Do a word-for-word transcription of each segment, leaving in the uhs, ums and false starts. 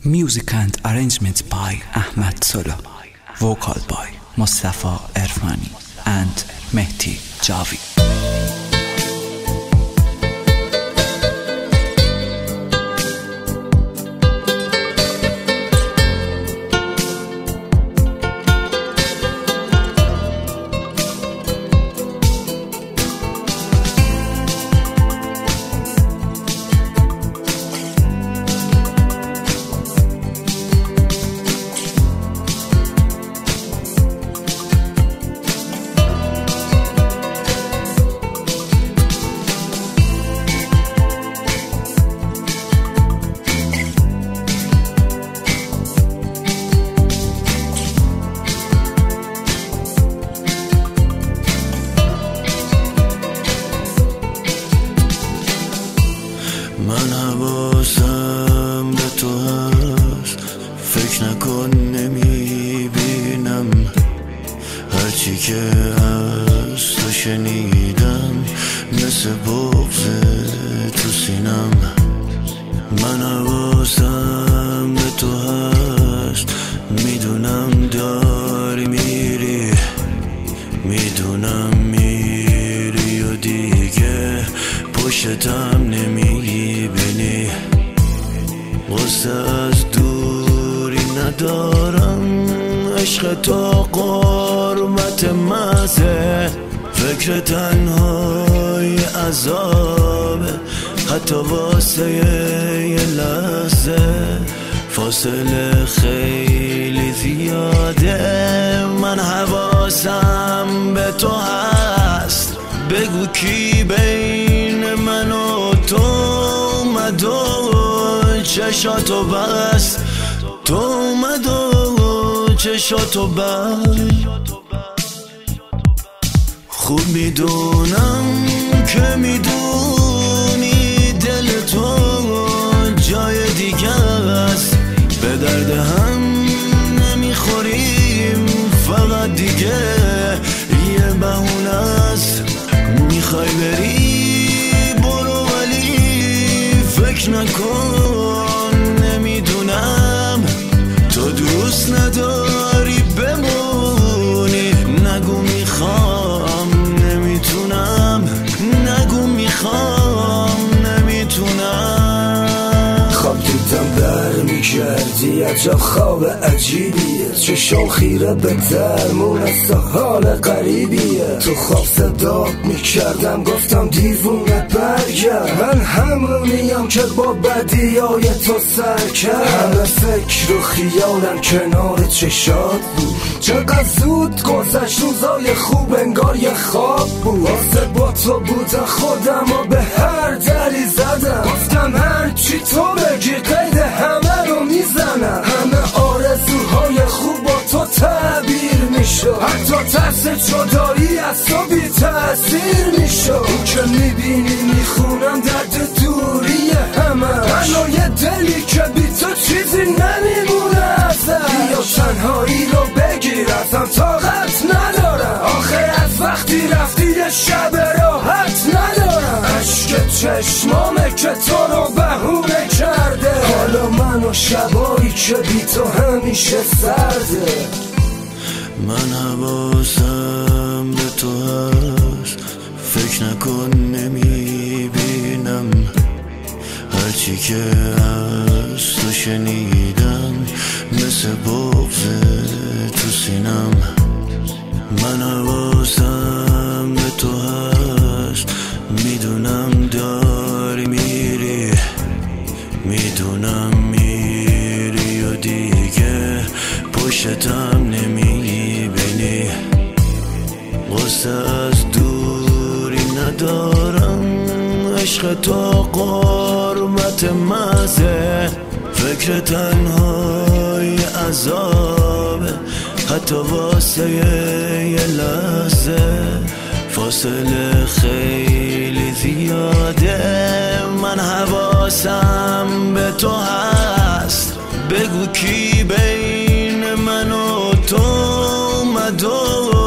Music and arrangement by Ahmad Solo. Vocal by Mustafa Erfani and Mehdi Javi. من حواسم به تو هست، فکر نکن نمیبینم هرچی که از تو شنیدم مثل بغض تو سینم. من حواسم به تو هست، میدونم داری میری، میدونم میری و دیگه پشتم نمیبینی. غصه از دوری ندارم، عشق تو قربت مزه، فکر تنهای عذابه حتی واسه یه لحظه. فاصله خیلی زیاده، من حواسم به تو هست، بگو کی بین من و تو اومد و چشاتو بست، تو اومد و چشاتو بست. خوب میدونم که میدونی دل تو جای دیگه است، به درد هم نمیخوریم فقط دیگه یه بهونه است. میخوای بری برو ولی فکر نکن نمیدونم تو دوست نداری بمونی. نگو میخوام نمیتونم، نگو میخوام نمیتونم. خواب دیدم بر میکردی عجب خواب عجیبیه، چشام خیره به درمون است حال قریبیه. تو خواب صدات میکردم گفتم دیوونه برگرد، من همونیم که با بدیای تو سر کرد. همه فکر و خیالم کنار چشات بود، چقدر زود گذشت روزای خوب انگار یه خواب بود. واسه با تو بودم خودم و به هر دری زدم، گفتم هرچی تو بگی قید همه رو میزنم. همه آرزوهای خوب با تو تعبیر میشد، حتی ترس جدایی از تو بی تأثیر میشد. این که میبینی میخونم درد دوری همه، من یه دلی که بی تو چیزی نمیمونه ازش. بیا تنهایی رو بگیر ازم، طاقت ندارم آخه از وقتی رفتی یه شب راحت ندارم. عشق چشمامه که تو رو بهونه کرده، حالا من و شبایی که بی تو همیشه سرده. من حواسم به تو هست، فکر نکن نمیبینم هرچی که از تو شنیدم مثل بغض تو سینم. من حواسم به تو هست، میدونم داری میری، میدونم میری و دیگه پشتم نمیبینی. غصه از دوری ندارم، عشق تو قربت مزه، فکر تنهای عذابه حتی واسه یه لحظه. فاصله خیلی زیاده، من حواسم به تو هست، بگو کی بین من و تو اومد و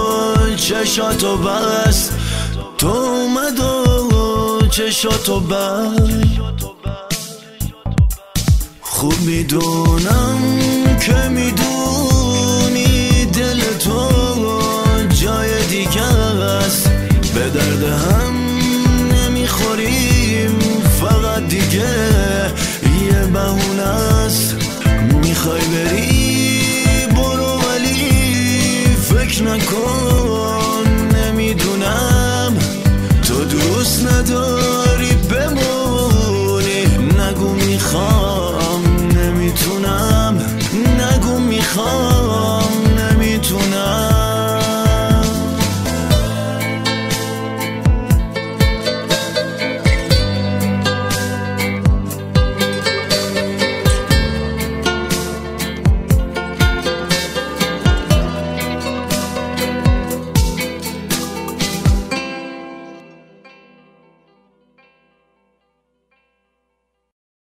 چشاتو بست، تو اومد و چشاتو بست. خوب میدونم که میدونی دل تو جای دیگه است، به درد هم نمیخوریم، فقط دیگه یه بهونه است. میخوای بری برو ولی فکر نکن، نمیدونم تو دوست نداری